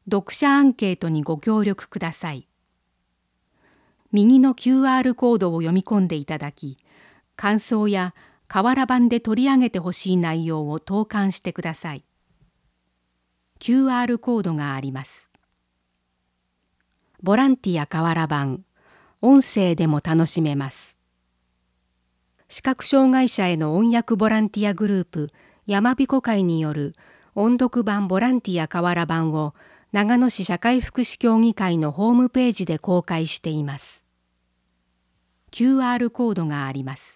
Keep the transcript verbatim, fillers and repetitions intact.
読者アンケートにご協力ください。右の キューアール コードを読み込んでいただき、感想や瓦版で取り上げてほしい内容を投函してください。キューアール コードがあります。ボランティア瓦版、音声でも楽しめます。視覚障害者への音訳ボランティアグループ山彦会による音読版ボランティア瓦版を長野市社会福祉協議会のホームページで公開しています。キューアール コードがあります。